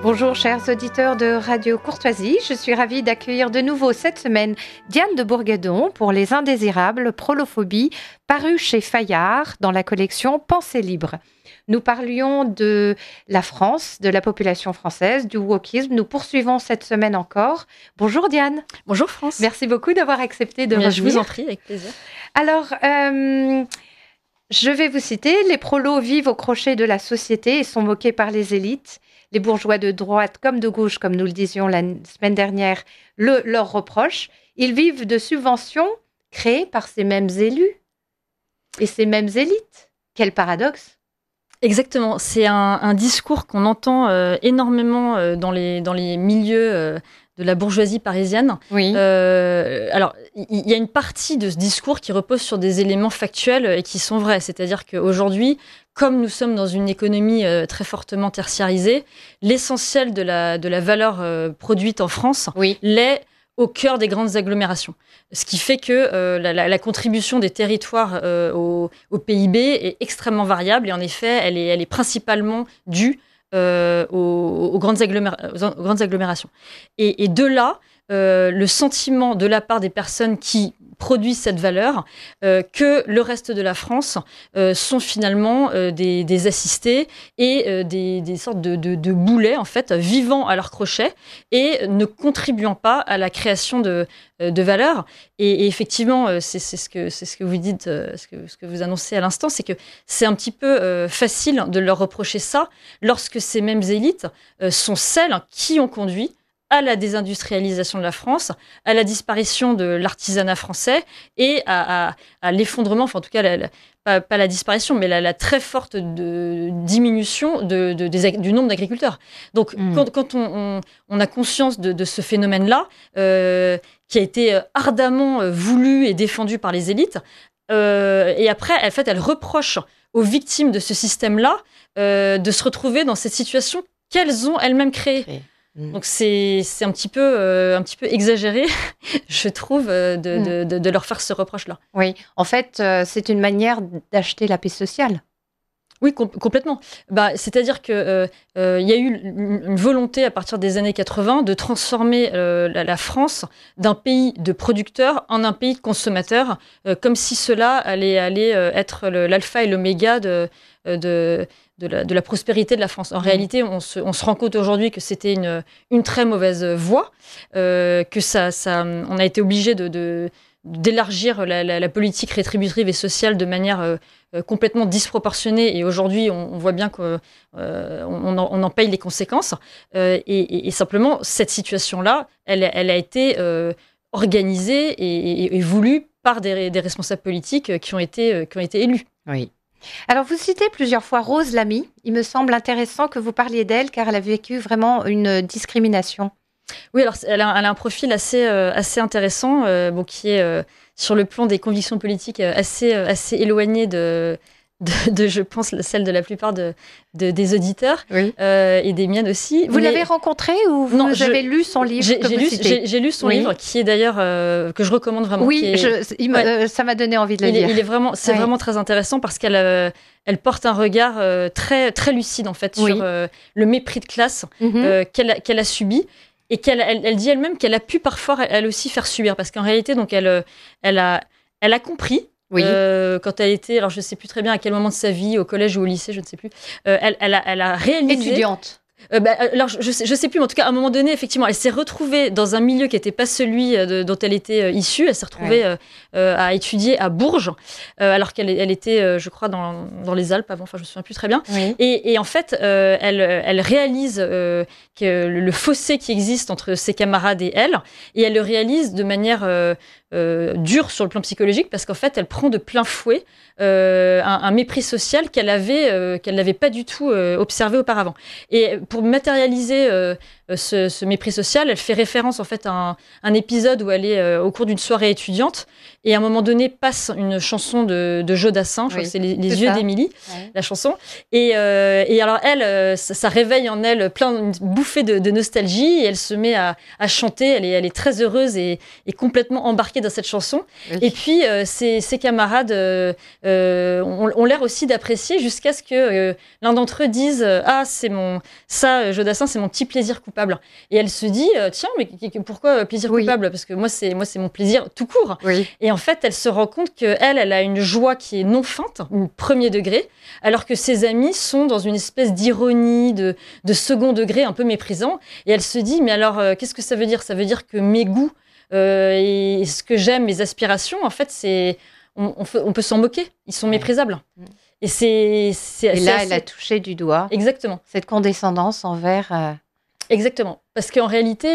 Bonjour chers auditeurs de Radio Courtoisie, je suis ravie d'accueillir de nouveau cette semaine Diane de Bourgadon pour Les Indésirables, Prolophobie, paru chez Fayard dans la collection Pensée libre. Nous parlions de la France, de la population française, du wokisme. Nous poursuivons cette semaine encore. Bonjour Diane. Bonjour France. Merci beaucoup d'avoir accepté de revenir. Je vous en prie, avec plaisir. Alors, je vais vous citer. Les prolos vivent au crochet de la société et sont moqués par les élites. Les bourgeois de droite comme de gauche, comme nous le disions la semaine dernière, leur reprochent. Ils vivent de subventions créées par ces mêmes élus et ces mêmes élites. Quel paradoxe! Exactement, c'est un discours qu'on entend énormément dans les milieux de la bourgeoisie parisienne. Oui. Alors, il y a une partie de ce discours qui repose sur des éléments factuels et qui sont vrais. C'est-à-dire qu'aujourd'hui, comme nous sommes dans une économie très fortement tertiarisée, l'essentiel de la valeur produite en France l'est au cœur des grandes agglomérations. Ce qui fait que la contribution des territoires au PIB est extrêmement variable et en effet, elle est principalement due aux grandes agglomérations. Et de là, le sentiment de la part des personnes qui produisent cette valeur que le reste de la France sont finalement des assistés et des sortes de boulets en fait vivant à leur crochet et ne contribuant pas à la création de valeur. Et effectivement, c'est ce que vous dites, ce que vous annoncez à l'instant, c'est que c'est un petit peu facile de leur reprocher ça lorsque ces mêmes élites sont celles qui ont conduit à la désindustrialisation de la France, à la disparition de l'artisanat français et à l'effondrement, enfin en tout cas pas la disparition, mais la très forte diminution du nombre d'agriculteurs. Donc quand on a conscience de ce phénomène-là, qui a été ardemment voulu et défendu par les élites, et après, en fait, elle reproche aux victimes de ce système-là de se retrouver dans cette situation qu'elles ont elles-mêmes créée. Donc c'est un petit peu exagéré, je trouve, de leur faire ce reproche-là. Oui, en fait, c'est une manière d'acheter la paix sociale. Oui, complètement. C'est-à-dire qu'il y a eu une volonté à partir des années 80 de transformer la France d'un pays de producteurs en un pays de consommateurs, comme si cela allait être l'alpha et l'oméga de la prospérité de la France. En réalité, on se rend compte aujourd'hui que c'était une très mauvaise voie, que on a été obligé d'élargir la politique rétributive et sociale de manière complètement disproportionnée. Et aujourd'hui, on voit bien qu'on en paye les conséquences. Et simplement, cette situation-là, elle a été organisée et voulue par des responsables politiques qui ont été élus. Oui. Alors, vous citez plusieurs fois Rose Lamy. Il me semble intéressant que vous parliez d'elle, car elle a vécu vraiment une discrimination. Oui, alors elle a un profil assez intéressant, qui est sur le plan des convictions politiques assez éloigné de je pense, celle de la plupart des auditeurs, et des miennes aussi. Vous l'avez rencontrée ou vous avez lu son livre? J'ai lu son livre, qui est d'ailleurs, que je recommande vraiment. Oui, ça m'a donné envie de le lire. C'est vraiment très intéressant parce qu'elle porte un regard très, très lucide, en fait, sur le mépris de classe qu'elle a subi. Et qu'elle dit elle-même qu'elle a pu parfois, elle aussi, faire subir. Parce qu'en réalité, donc, elle a compris, quand elle était, alors je ne sais plus très bien à quel moment de sa vie, au collège ou au lycée, je ne sais plus, elle a réalisé... Étudiante. Alors, je sais plus, mais en tout cas, à un moment donné, effectivement, elle s'est retrouvée dans un milieu qui n'était pas celui dont elle était issue. Elle s'est retrouvée à étudier à Bourges, alors qu'elle était, je crois, dans les Alpes avant. Enfin, je me souviens plus très bien. Oui. Et en fait, elle réalise que le fossé qui existe entre ses camarades et elle le réalise de manière dure sur le plan psychologique, parce qu'en fait, elle prend de plein fouet un mépris social qu'elle n'avait pas du tout observé auparavant. Et pour matérialiser ce mépris social, elle fait référence en fait à un épisode où elle est au cours d'une soirée étudiante et à un moment donné passe une chanson de Joe Dassin, je crois que c'est les yeux d'Émilie, la chanson. Et alors elle, ça réveille en elle une bouffée de nostalgie et elle se met à chanter. Elle est très heureuse et complètement embarquée dans cette chanson. Oui. Et puis ses camarades ont l'air aussi d'apprécier jusqu'à ce que l'un d'entre eux dise « Ah, c'est ça, Jodassin, c'est mon petit plaisir coupable. Et elle se dit, tiens, mais pourquoi plaisir coupable ? Parce que moi, c'est mon plaisir tout court. Oui. Et en fait, elle se rend compte qu'elle a une joie qui est non feinte, une premier degré, alors que ses amis sont dans une espèce d'ironie, de second degré, un peu méprisant. Et elle se dit, mais alors, qu'est-ce que ça veut dire ? Ça veut dire que mes goûts et ce que j'aime, mes aspirations, en fait, on peut s'en moquer. Ils sont méprisables. Et là, elle a touché du doigt. Exactement. Cette condescendance envers. Exactement. Parce qu'en réalité,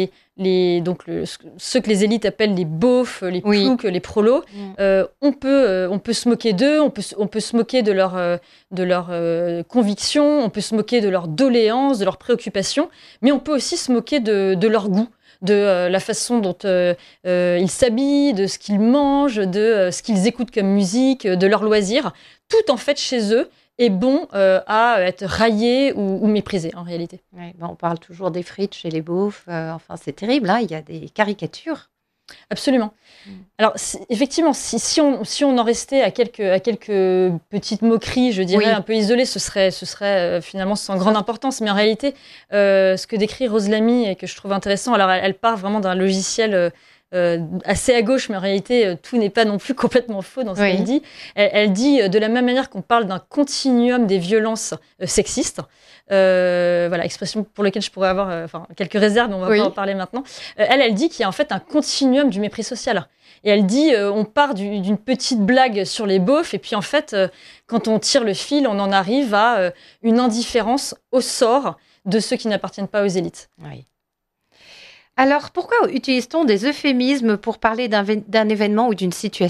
ceux que les élites appellent les beaufs, les ploucs, les prolos, on peut se moquer d'eux, on peut se moquer de leurs convictions, on peut se moquer de leurs doléances, de leurs préoccupations, mais on peut aussi se moquer de leur goût, de la façon dont ils s'habillent, de ce qu'ils mangent, de ce qu'ils écoutent comme musique, de leurs loisirs. Tout, en fait, chez eux, est bon à être raillé ou méprisé, en réalité. Ouais, on parle toujours des frites chez les beaufs. Enfin, c'est terrible, hein, il y a des caricatures. Absolument. Alors, effectivement, si on en restait à quelques petites moqueries, je dirais, un peu isolées, ce serait finalement sans grande importance. Mais en réalité, ce que décrit Rose Lamy et que je trouve intéressant, alors elle part vraiment d'un logiciel assez à gauche, mais en réalité, tout n'est pas non plus complètement faux dans ce qu'elle dit. Elle dit, de la même manière qu'on parle d'un continuum des violences sexistes, voilà, expression pour laquelle je pourrais avoir quelques réserves, mais on va pas en parler maintenant. Elle dit qu'il y a en fait un continuum du mépris social. Et elle dit, on part d'une petite blague sur les beaufs, et puis en fait, quand on tire le fil, on en arrive à une indifférence au sort de ceux qui n'appartiennent pas aux élites. Oui. Alors, pourquoi utilise-t-on des euphémismes pour parler d'un événement ou d'une situation ?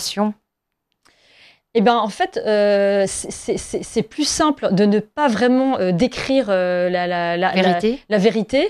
Eh bien, en fait, c'est plus simple de ne pas vraiment décrire la vérité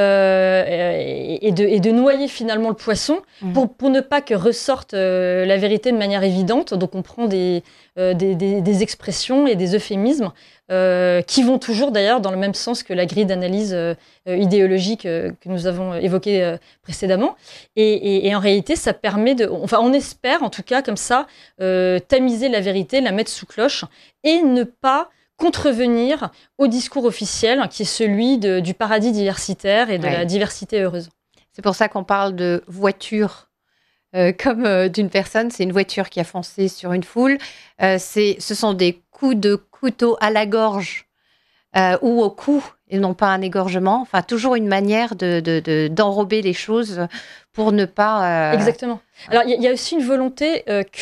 et de noyer finalement le poisson pour ne pas que ressorte la vérité de manière évidente. Donc, on prend des expressions et des euphémismes qui vont toujours d'ailleurs dans le même sens que la grille d'analyse idéologique que nous avons évoquée précédemment. Et en réalité, ça permet on espère en tout cas comme ça, tamiser la vérité, la mettre sous cloche et ne pas contrevenir au discours officiel qui est celui du paradis diversitaire et de la diversité heureuse. C'est pour ça qu'on parle de voiture comme d'une personne. C'est une voiture qui a foncé sur une foule. Ce sont des coups de couteau à la gorge ou au cou et non pas un égorgement. Enfin, toujours une manière d'enrober les choses pour ne pas... Exactement. Alors, il y a aussi une volonté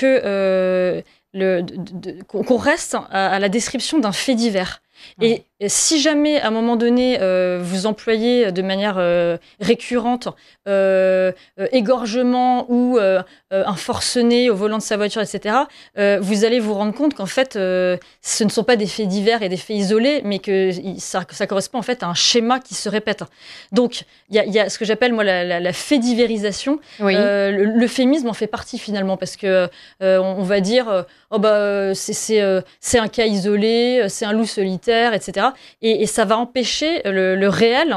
qu'on reste à la description d'un fait divers. Et si jamais, à un moment donné, vous employez de manière récurrente égorgement ou un forcené au volant de sa voiture, etc., vous allez vous rendre compte qu'en fait, ce ne sont pas des faits divers et des faits isolés, mais que ça correspond en fait à un schéma qui se répète. Donc, il y a ce que j'appelle, moi, la fait divérisation. L'euphémisme en fait partie, finalement, parce que on va dire c'est un cas isolé, c'est un loup solitaire, etc. Et ça va empêcher le réel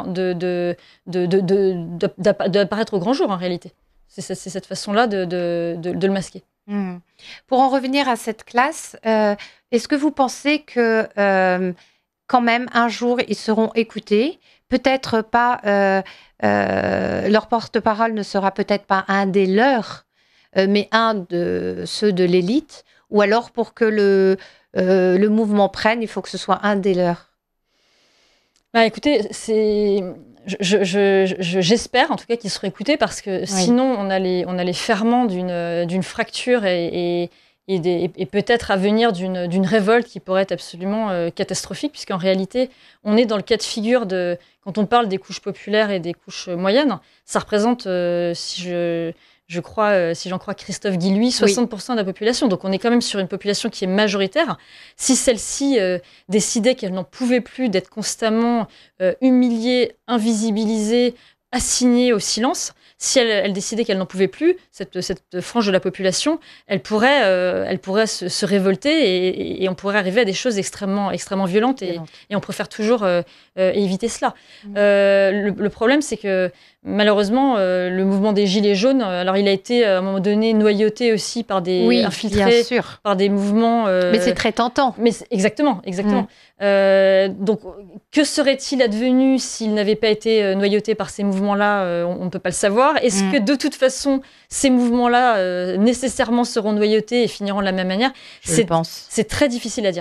d'apparaître au grand jour, en réalité. C'est cette façon-là de le masquer. Pour en revenir à cette classe, est-ce que vous pensez que quand même, un jour, ils seront écoutés ? Peut-être pas, leur porte-parole ne sera peut-être pas un des leurs, mais un de ceux de l'élite, ou alors pour que le mouvement prenne, il faut que ce soit un des leurs. Écoutez, j'espère en tout cas qu'ils seront écoutés parce que sinon on a les ferments d'une fracture et peut-être à venir d'une révolte qui pourrait être absolument catastrophique, puisqu'en réalité on est dans le cas de figure quand on parle des couches populaires et des couches moyennes, ça représente, si j'en crois Christophe Guilluy, 60% de la population. Donc on est quand même sur une population qui est majoritaire. Si celle-ci décidait qu'elle n'en pouvait plus d'être constamment humiliée, invisibilisée, assignée au silence, si elle décidait qu'elle n'en pouvait plus, cette frange de la population, elle pourrait se révolter et on pourrait arriver à des choses extrêmement, extrêmement violentes et on préfère toujours éviter cela. Le problème, c'est que malheureusement, le mouvement des Gilets jaunes, alors il a été à un moment donné noyauté aussi par des infiltrés, par des mouvements. Mais c'est très tentant. Mais exactement. Donc, que serait-il advenu s'il n'avait pas été noyauté par ces mouvements-là? On ne peut pas le savoir. Est-ce que de toute façon, ces mouvements-là nécessairement seront noyautés et finiront de la même manière? Je pense. C'est très difficile à dire.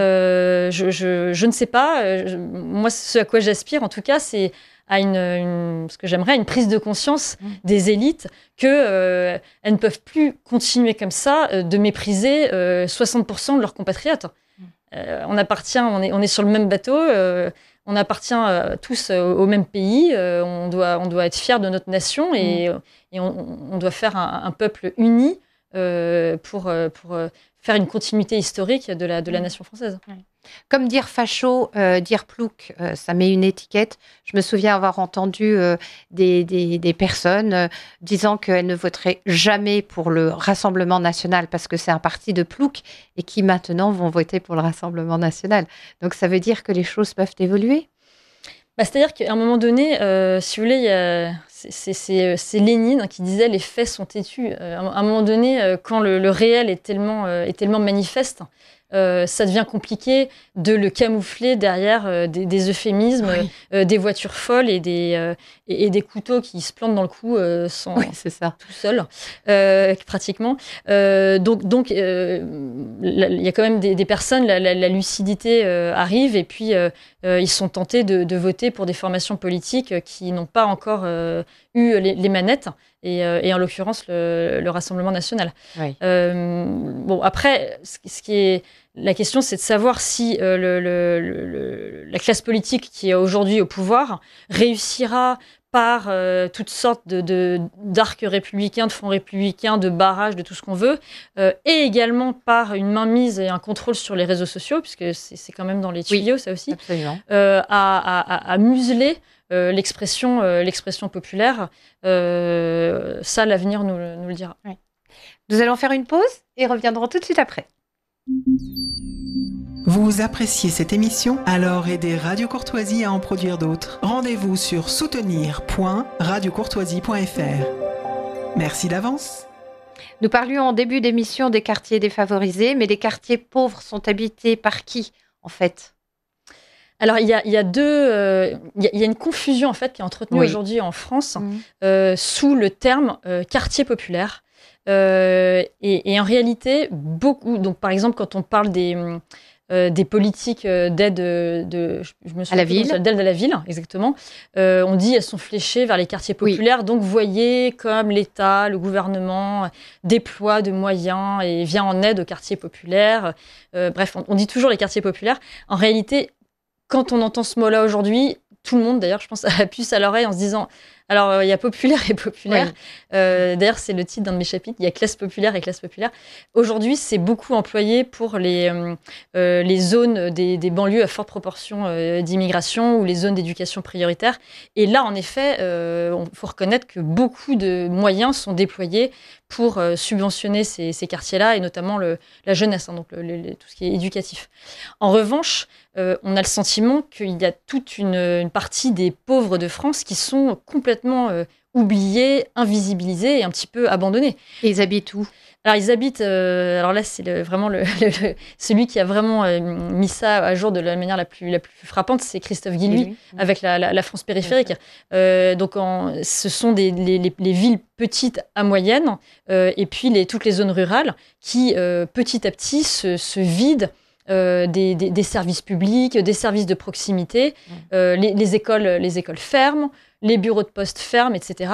Je ne sais pas. Moi, ce à quoi j'aspire, en tout cas, c'est à ce que j'aimerais, une prise de conscience des élites qu'elles ne peuvent plus continuer comme ça de mépriser 60% de leurs compatriotes. On est sur le même bateau, on appartient tous au même pays, on doit être fiers de notre nation et on doit faire un peuple uni pour faire une continuité historique de la nation française. Comme dire facho, dire plouc, ça met une étiquette. Je me souviens avoir entendu des personnes disant qu'elles ne voteraient jamais pour le Rassemblement national parce que c'est un parti de plouc et qui maintenant vont voter pour le Rassemblement national. Donc ça veut dire que les choses peuvent évoluer? C'est-à-dire qu'à un moment donné, si vous voulez, c'est Lénine qui disait « les faits sont têtus ». À un moment donné, quand le réel est tellement manifeste, ça devient compliqué de le camoufler derrière des euphémismes, des voitures folles et des couteaux qui se plantent dans le cou c'est ça. Tout seul, pratiquement. Donc, il y a quand même des personnes, la lucidité arrive et puis ils sont tentés de voter pour des formations politiques qui n'ont pas encore eu les manettes. Et en l'occurrence le Rassemblement national. Oui. Après, la question, c'est de savoir si la classe politique qui est aujourd'hui au pouvoir réussira par toutes sortes d'arcs républicains, de fonds républicains, de barrages, de tout ce qu'on veut, et également par une mainmise et un contrôle sur les réseaux sociaux, puisque c'est quand même dans les tuyaux, ça aussi, à museler l'expression populaire. Ça, l'avenir nous le dira. Oui. Nous allons faire une pause et reviendrons tout de suite après. Vous appréciez cette émission? Alors aidez Radio Courtoisie à en produire d'autres. Rendez-vous sur soutenir.radiocourtoisie.fr. Merci d'avance. Nous parlions en début d'émission des quartiers défavorisés, mais les quartiers pauvres sont habités par qui, en fait? Alors, il y a une confusion en fait qui est entretenue aujourd'hui en France sous le terme quartier populaire. Et en réalité, beaucoup. Donc, par exemple, quand on parle des politiques d'aide à la ville, d'aide à la ville, exactement. On dit elles sont fléchées vers les quartiers populaires. Donc, vous voyez comme l'État, le gouvernement déploie de moyens et vient en aide aux quartiers populaires. Bref, on dit toujours les quartiers populaires. En réalité, quand on entend ce mot-là aujourd'hui, tout le monde, d'ailleurs, je pense, a la puce à l'oreille en se disant... Alors, il y a populaire et populaire. D'ailleurs, c'est le titre d'un de mes chapitres. Il y a classe populaire et classe populaire. Aujourd'hui, c'est beaucoup employé pour les zones des banlieues à forte proportion d'immigration ou les zones d'éducation prioritaire. Et là, en effet, il faut reconnaître que beaucoup de moyens sont déployés pour subventionner ces quartiers-là, et notamment la jeunesse, donc tout ce qui est éducatif. En revanche, on a le sentiment qu'il y a toute une partie des pauvres de France qui sont complètement oubliés, invisibilisés et un petit peu abandonnés. Et ils habitent où? Alors, ils habitent... alors là, c'est vraiment celui qui a vraiment mis ça à jour de la manière la plus frappante, c'est Christophe Guilluy, avec la France périphérique. Donc, ce sont les villes petites à moyennes, et puis toutes les zones rurales qui, petit à petit, se vident des services publics, des services de proximité. Les écoles ferment, les bureaux de poste ferment, etc.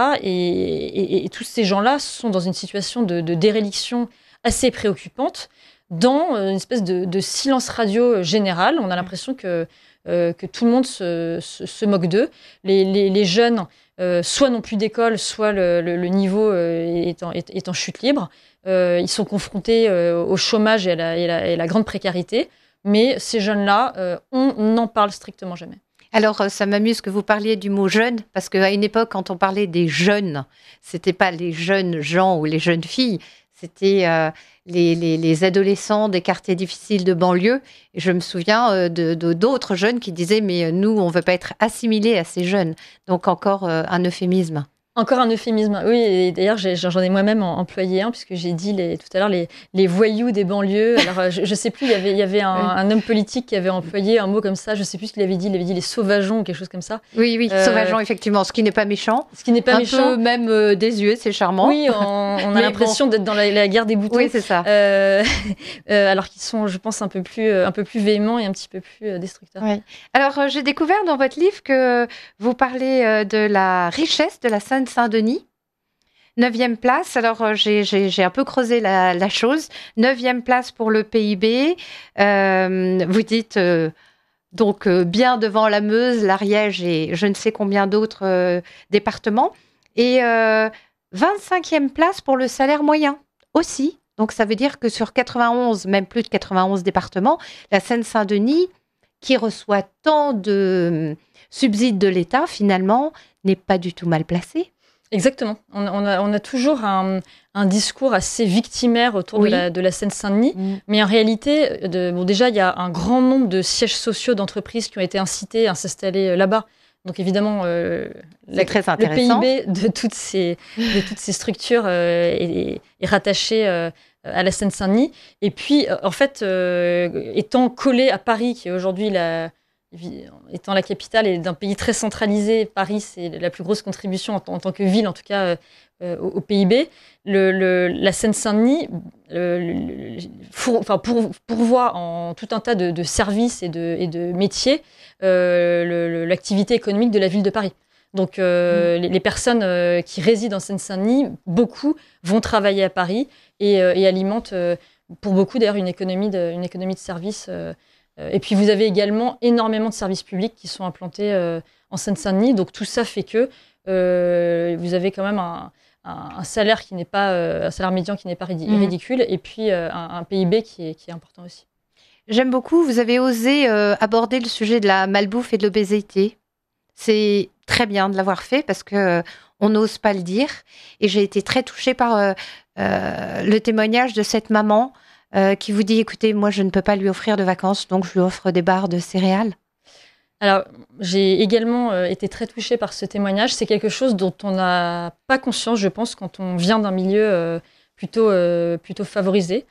Et tous ces gens-là sont dans une situation de déréliction assez préoccupante, dans une espèce de silence radio général. On a l'impression que tout le monde se moque d'eux. Les jeunes, soit n'ont plus d'école, soit le niveau est en chute libre. Ils sont confrontés au chômage et à la grande précarité. Mais ces jeunes-là, on n'en parle strictement jamais. Alors, ça m'amuse que vous parliez du mot « jeune », parce qu'à une époque, quand on parlait des jeunes, c'était pas les jeunes gens ou les jeunes filles, C'était les adolescents des quartiers difficiles de banlieue. Et je me souviens d'autres jeunes qui disaient « mais nous, on ne veut pas être assimilés à ces jeunes ». Donc encore un euphémisme. Encore un euphémisme, oui. Et d'ailleurs, j'en ai moi-même employé un, puisque j'ai dit tout à l'heure les voyous des banlieues. Alors, je ne sais plus, il y avait un homme politique qui avait employé un mot comme ça. Je ne sais plus ce qu'il avait dit. Il avait dit les sauvageons ou quelque chose comme ça. Oui, sauvageons, effectivement. Ce qui n'est pas méchant. Ce qui n'est pas méchant. Un peu même désuet, c'est charmant. Oui, on a l'impression d'être dans la guerre des boutons. Oui, c'est ça. Alors qu'ils sont, je pense, un peu plus véhéments et un petit peu plus destructeurs. Oui. Alors, j'ai découvert dans votre livre que vous parlez de la richesse de la Seine-Saint-Denis. 9e place, alors j'ai un peu creusé la chose. 9e place pour le PIB. Vous dites donc bien devant la Meuse, l'Ariège et je ne sais combien d'autres départements. Et 25e place pour le salaire moyen aussi. Donc ça veut dire que sur 91, même plus de 91 départements, la Seine-Saint-Denis, qui reçoit tant de subsides de l'État, finalement, n'est pas du tout mal placée. Exactement. On a toujours un discours assez victimaire autour de la Seine-Saint-Denis. Mais en réalité, déjà, il y a un grand nombre de sièges sociaux d'entreprises qui ont été incités à s'installer là-bas. Donc évidemment, très intéressant. Le PIB de toutes ces structures est rattaché à la Seine-Saint-Denis. Et puis, en fait, étant collé à Paris, qui est aujourd'hui étant la capitale et d'un pays très centralisé, Paris, c'est la plus grosse contribution en tant que ville, en tout cas au PIB. La Seine-Saint-Denis pourvoit en tout un tas de services et de métiers l'activité économique de la ville de Paris. Donc, les personnes qui résident en Seine-Saint-Denis, beaucoup vont travailler à Paris et alimentent, pour beaucoup d'ailleurs, une économie de services. Et puis, vous avez également énormément de services publics qui sont implantés en Seine-Saint-Denis. Donc, tout ça fait que vous avez quand même un salaire qui n'est pas un salaire médian qui n'est pas ridicule, et puis un PIB qui est important aussi. J'aime beaucoup. Vous avez osé aborder le sujet de la malbouffe et de l'obésité. C'est très bien de l'avoir fait parce que on n'ose pas le dire. Et j'ai été très touchée par le témoignage de cette maman qui vous dit, écoutez, moi, je ne peux pas lui offrir de vacances, donc je lui offre des barres de céréales. Alors, j'ai également été très touchée par ce témoignage. C'est quelque chose dont on n'a pas conscience, je pense, quand on vient d'un milieu plutôt favorisé.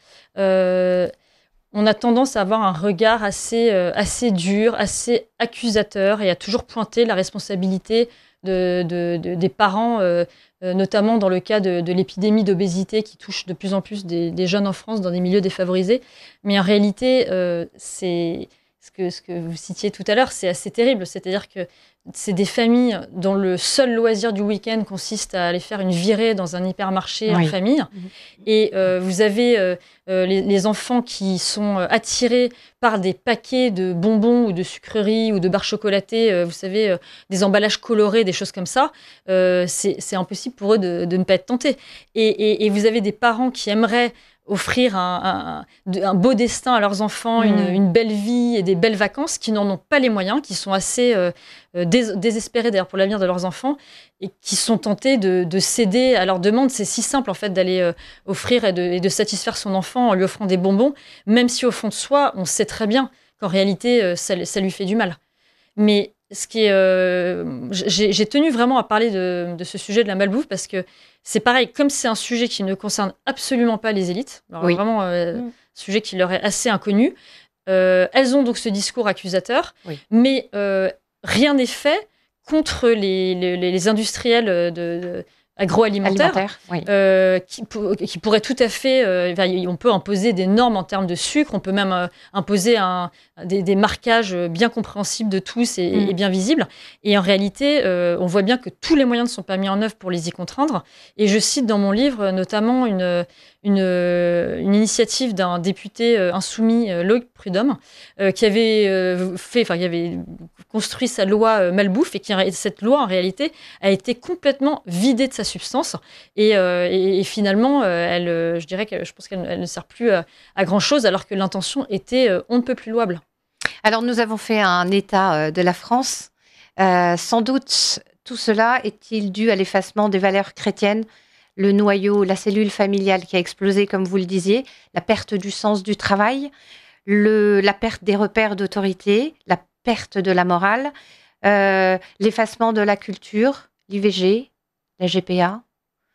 On a tendance à avoir un regard assez dur, assez accusateur, et à toujours pointer la responsabilité des parents, notamment dans le cas de l'épidémie d'obésité qui touche de plus en plus des jeunes en France dans des milieux défavorisés. Mais en réalité, c'est ce que vous citiez tout à l'heure, c'est assez terrible. C'est-à-dire que c'est des familles dont le seul loisir du week-end consiste à aller faire une virée dans un hypermarché en famille. Et vous avez les enfants qui sont attirés par des paquets de bonbons ou de sucreries ou de barres chocolatées, vous savez, des emballages colorés, des choses comme ça. C'est impossible pour eux de ne pas être tentés. Et vous avez des parents qui aimeraient offrir un beau destin à leurs enfants, une belle vie et des belles vacances, qui n'en ont pas les moyens, qui sont assez désespérés d'ailleurs pour l'avenir de leurs enfants et qui sont tentés de céder à leurs demandes. C'est si simple en fait d'aller offrir et de satisfaire son enfant en lui offrant des bonbons, même si au fond de soi, on sait très bien qu'en réalité, ça lui fait du mal. Mais ce qui est, j'ai tenu vraiment à parler de ce sujet de la malbouffe parce que c'est pareil, comme c'est un sujet qui ne concerne absolument pas les élites, alors vraiment sujet qui leur est assez inconnu, elles ont donc ce discours accusateur, mais rien n'est fait contre les industriels agroalimentaires qui pourraient tout à fait... on peut imposer des normes en termes de sucre, on peut même imposer des marquages bien compréhensibles de tous et bien visibles. Et en réalité, on voit bien que tous les moyens ne sont pas mis en œuvre pour les y contraindre. Et je cite dans mon livre notamment une initiative d'un député insoumis, Loïc Prud'homme, qui avait qui avait construit sa loi malbouffe, et cette loi en réalité a été complètement vidée de sa substance et finalement je pense qu'elle ne sert plus à grand chose, alors que l'intention était on ne peut plus louable. Alors nous avons fait un état de la France. Sans doute tout cela est-il dû à l'effacement des valeurs chrétiennes, le noyau, la cellule familiale qui a explosé, comme vous le disiez, la perte du sens du travail, la perte des repères d'autorité, la perte de la morale, l'effacement de la culture, l'IVG, la GPA.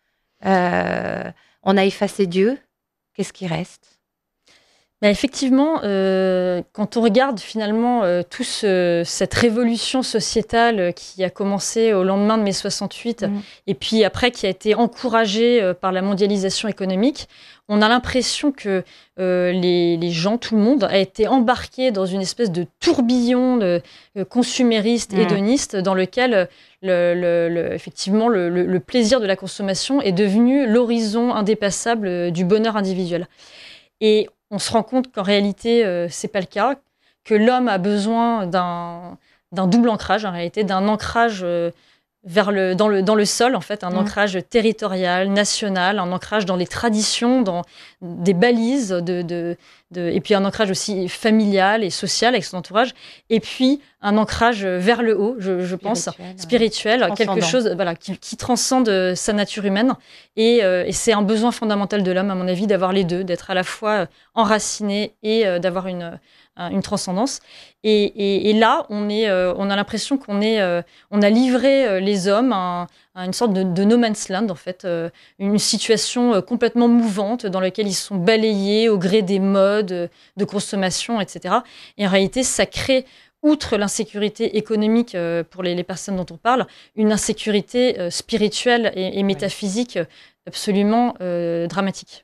On a effacé Dieu. Qu'est-ce qui reste ? Mais effectivement, quand on regarde finalement toute cette révolution sociétale qui a commencé au lendemain de mai 68 et puis après qui a été encouragée par la mondialisation économique, on a l'impression que les gens, tout le monde, a été embarqué dans une espèce de tourbillon consumériste, hédoniste, dans lequel effectivement le plaisir de la consommation est devenu l'horizon indépassable du bonheur individuel. Et on se rend compte qu'en réalité, c'est pas le cas, que l'homme a besoin d'un double ancrage, en réalité, d'un ancrage dans le sol, en fait, un ancrage territorial, national, un ancrage dans les traditions, dans des balises, et puis un ancrage aussi familial et social avec son entourage, et puis un ancrage vers le haut, je pense, spirituel, quelque chose qui transcende sa nature humaine. Et c'est un besoin fondamental de l'homme, à mon avis, d'avoir les deux, d'être à la fois enraciné et d'avoir une transcendance. Et là, on a l'impression qu'on a livré les hommes à une sorte de no man's land, en fait, une situation complètement mouvante dans laquelle ils sont balayés au gré des modes de consommation, etc. Et en réalité, ça crée, outre l'insécurité économique pour les personnes dont on parle, une insécurité spirituelle et métaphysique absolument dramatique.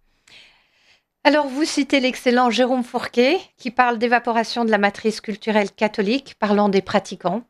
Alors, vous citez l'excellent Jérôme Fourquet, qui parle d'évaporation de la matrice culturelle catholique, parlant des pratiquants.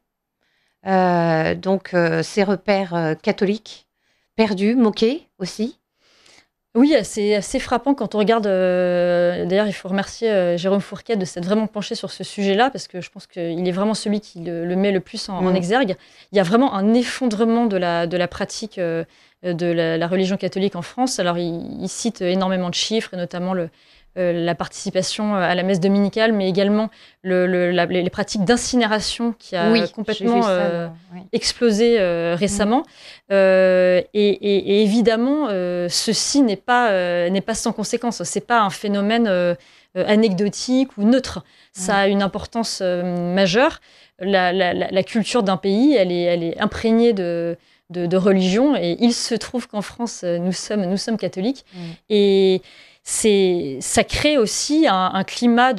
Donc, ces repères catholiques perdus, moqués aussi. Oui, c'est assez frappant quand on regarde. D'ailleurs, il faut remercier Jérôme Fourquet de s'être vraiment penché sur ce sujet-là, parce que je pense qu'il est vraiment celui qui le met le plus en exergue. Il y a vraiment un effondrement de la pratique de la religion catholique en France. Alors, il cite énormément de chiffres, et notamment la participation à la messe dominicale, mais également les pratiques d'incinération qui a complètement explosé récemment. Et évidemment, ceci n'est pas sans conséquence. C'est pas un phénomène anecdotique ou neutre. Ça a une importance majeure. La culture d'un pays, elle est imprégnée de religion, et il se trouve qu'en France, nous sommes catholiques. Et ça crée aussi un climat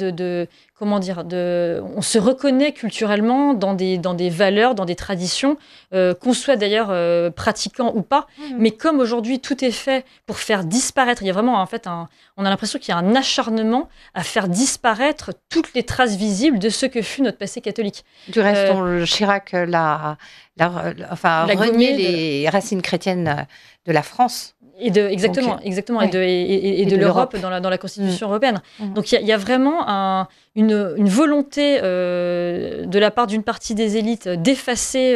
on se reconnaît culturellement dans des valeurs, dans des traditions, qu'on soit d'ailleurs pratiquant ou pas. Mais comme aujourd'hui tout est fait pour faire disparaître, il y a vraiment en fait on a l'impression qu'il y a un acharnement à faire disparaître toutes les traces visibles de ce que fut notre passé catholique. Du reste, Chirac renié les racines chrétiennes de la France. Exactement, et de l'Europe dans la Constitution européenne. Donc il y a vraiment une volonté de la part d'une partie des élites d'effacer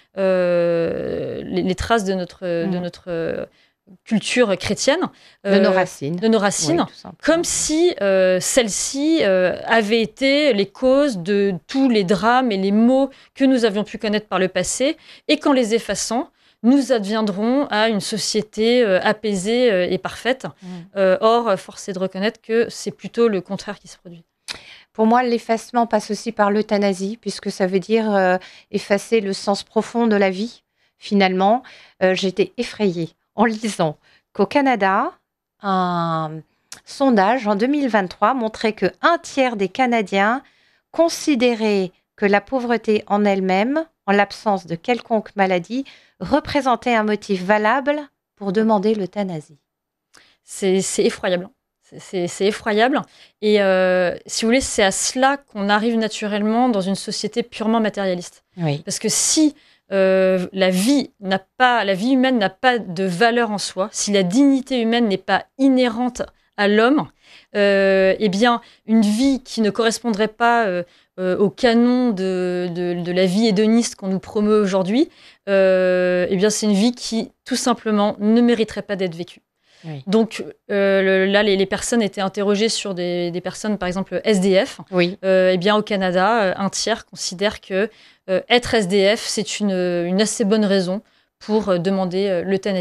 les traces de notre culture chrétienne, de nos racines, comme si celles-ci avaient été les causes de tous les drames et les maux que nous avions pu connaître par le passé, et qu'en les effaçant, nous adviendrons à une société apaisée et parfaite. Or, force est de reconnaître que c'est plutôt le contraire qui se produit. Pour moi, l'effacement passe aussi par l'euthanasie, puisque ça veut dire effacer le sens profond de la vie. Finalement, j'étais effrayée en lisant qu'au Canada, un sondage en 2023 montrait que 1/3 des Canadiens considéraient que la pauvreté en elle-même, en l'absence de quelconque maladie, représentait un motif valable pour demander l'euthanasie. C'est effroyable. C'est effroyable. Et si vous voulez, c'est à cela qu'on arrive naturellement dans une société purement matérialiste. Oui. Parce que si la vie humaine n'a pas de valeur en soi, si la dignité humaine n'est pas inhérente à l'homme, eh bien, une vie qui ne correspondrait pas au canon de la vie hédoniste qu'on nous promeut aujourd'hui, eh bien, c'est une vie qui, tout simplement, ne mériterait pas d'être vécue. Oui. Donc là, les personnes étaient interrogées sur des personnes, par exemple, SDF. Oui. Eh bien, au Canada, 1/3 considère que être SDF, c'est une assez bonne raison pour demander l'euthanasie.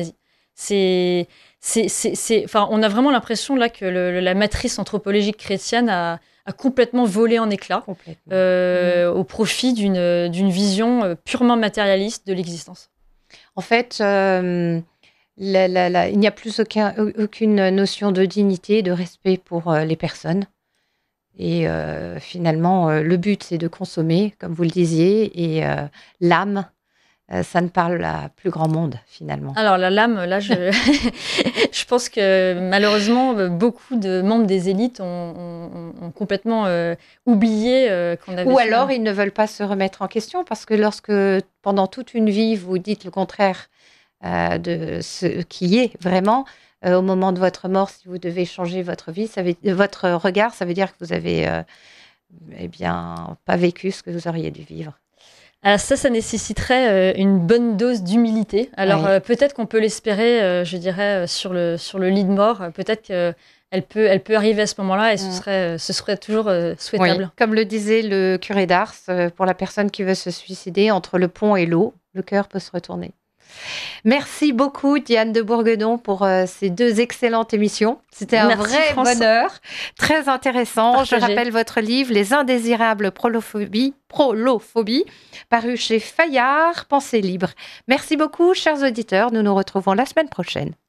On a vraiment l'impression là que la matrice anthropologique chrétienne a complètement volé en éclats au profit d'une vision purement matérialiste de l'existence. En fait, il n'y a plus aucune notion de dignité, de respect pour les personnes. Et finalement, le but, c'est de consommer, comme vous le disiez, et l'âme, ça ne parle à plus grand monde, finalement. Alors, l'âme, là, je pense que malheureusement, beaucoup de membres des élites ont complètement oublié qu'on avait... Ou alors, ils ne veulent pas se remettre en question, parce que lorsque, pendant toute une vie, vous dites le contraire de ce qui est vraiment, au moment de votre mort, si vous devez changer votre vie, votre regard, ça veut dire que vous avez pas vécu ce que vous auriez dû vivre. Alors ça nécessiterait une bonne dose d'humilité. Alors peut-être qu'on peut l'espérer, je dirais, sur le lit de mort. Peut-être qu'elle peut arriver à ce moment-là et ce serait toujours souhaitable. Oui. Comme le disait le curé d'Ars, pour la personne qui veut se suicider, entre le pont et l'eau, le cœur peut se retourner. Merci beaucoup Diane de Bourguedon pour ces 2 excellentes émissions. C'était un vrai bonheur, très intéressant. Partagé. Je rappelle votre livre Les Indésirables Prolophobie, paru chez Fayard, Pensée libre. Merci beaucoup chers auditeurs, nous nous retrouvons la semaine prochaine.